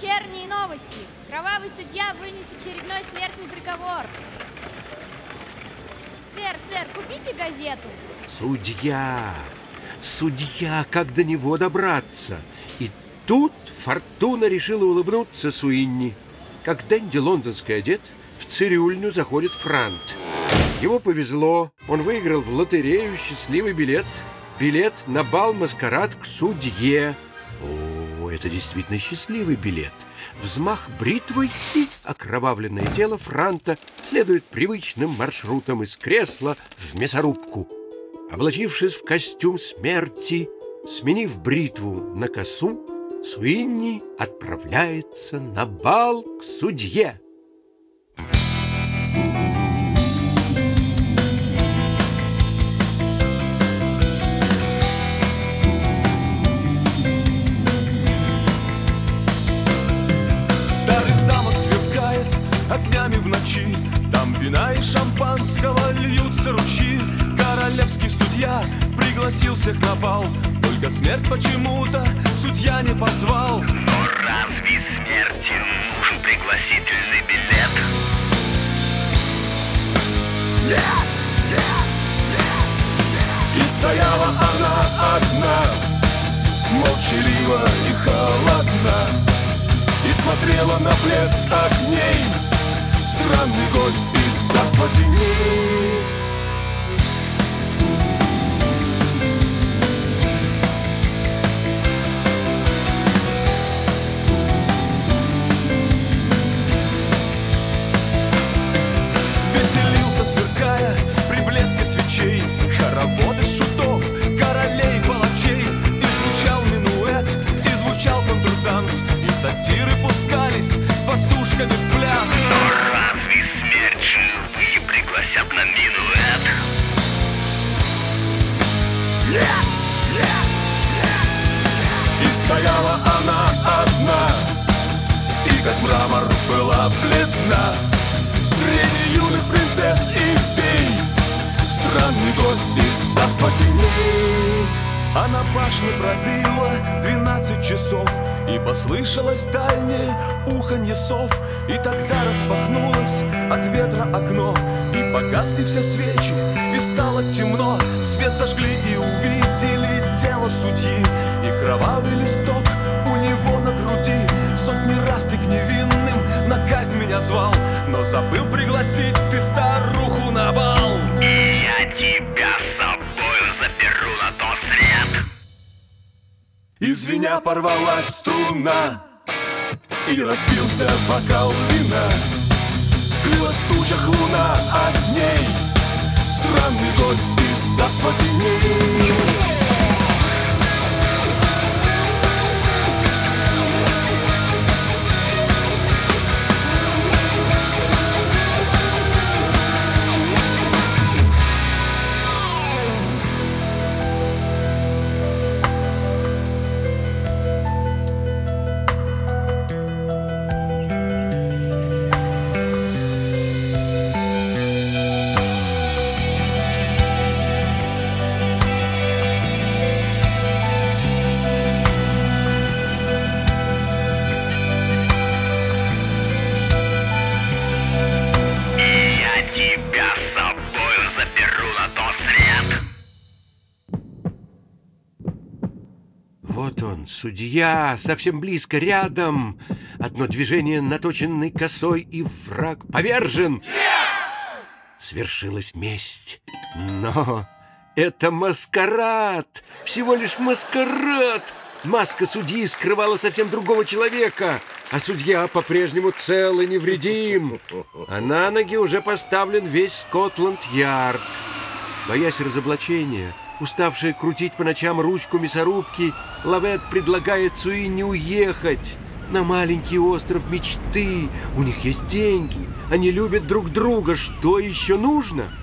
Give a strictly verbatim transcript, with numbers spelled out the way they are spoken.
Вечерние новости. Кровавый судья вынес очередной смертный приговор. Сэр, сэр, купите газету. Судья, судья, как до него добраться? И тут Фортуна решила улыбнуться Суинни. Как Дэнди лондонский одет, в цирюльню заходит Франт. Ему повезло, он выиграл в лотерею счастливый билет. Билет на бал-маскарад к судье. О, это действительно счастливый билет. Взмах бритвой, и окровавленное тело Франта следует привычным маршрутом из кресла в мясорубку. Облачившись в костюм смерти, сменив бритву на косу, Суинни отправляется на бал к судье. Старый замок сверкает огнями в ночи, там вина и шампанского льются ручьи. Королевский судья пригласил всех на бал, только смерть почему-то судья не позвал. Но разве смерти нужен пригласительный билет? Нет, нет, нет, нет. И стояла она одна, молчалива и холодна, и смотрела на блеск огней, странный гость из царства теней. Веселился, сверкая при блеске свечей, хоровод из шутов, королей, палачей. И звучал минуэт, и звучал контрданс, и сатиры пускались с пастушками в пляс. Но разве смерть живые пригласят на минуэт? Нет, нет, нет. И стояла она одна, и как мрамор была бледна, среди юных принцесс и фей, странный гость из царства теней. А на башне пробило двенадцать часов, и послышалось дальнее уханье сов. И тогда распахнулось от ветра окно, и погасли все свечи, и стало темно. Свет зажгли и увидели тело судьи, и кровавый листок у него на груди. Сотни раз ты к невинным на казнь меня звал, но забыл пригласить ты старуху на бал. И я тебя с собою заберу на тот свет. Из меня порвалась струна, и разбился бокал вина. Скрылась в тучах луна, а с ней странный гость из царства теней. Вот он, судья, совсем близко, рядом. Одно движение наточенной косой, и враг повержен. Свершилась месть. Но это маскарад, всего лишь маскарад. Маска судьи скрывала совсем другого человека, а судья по-прежнему цел и невредим. А на ноги уже поставлен весь Скотланд-Ярд. Боясь разоблачения, уставшая крутить по ночам ручку мясорубки, Лавет предлагает Суинни уехать на маленький остров мечты. У них есть деньги, они любят друг друга. Что еще нужно?